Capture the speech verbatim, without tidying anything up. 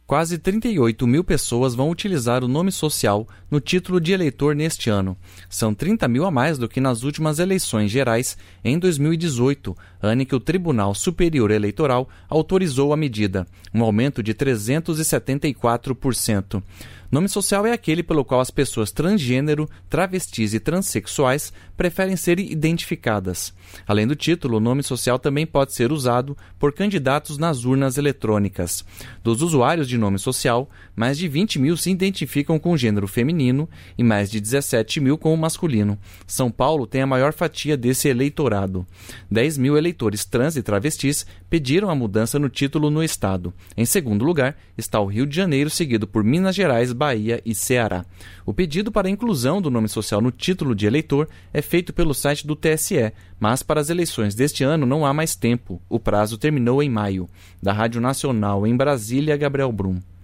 Quase trinta e oito mil pessoas vão utilizar o nome social no título de eleitor neste ano. São trinta mil a mais do que nas últimas eleições gerais em dois mil e dezoito, ano em que o Tribunal Superior Eleitoral autorizou a medida, um aumento de trezentos e setenta e quatro por cento. Nome social é aquele pelo qual as pessoas transgênero, travestis e transexuais preferem ser identificadas. Além do título, o nome social também pode ser usado por candidatos nas urnas eletrônicas. Dos usuários de nome social, mais de vinte mil se identificam com o gênero feminino e mais de dezessete mil com o masculino. São Paulo tem a maior fatia desse eleitorado. dez mil eleitores trans e travestis pediram a mudança no título no estado. Em segundo lugar está o Rio de Janeiro, seguido por Minas Gerais, Bahia e Ceará. O pedido para a inclusão do nome social no título de eleitor é feito pelo site do T S E, mas para as eleições deste ano não há mais tempo. O prazo terminou em maio. Da Rádio Nacional em Brasília, Gabriel Brum.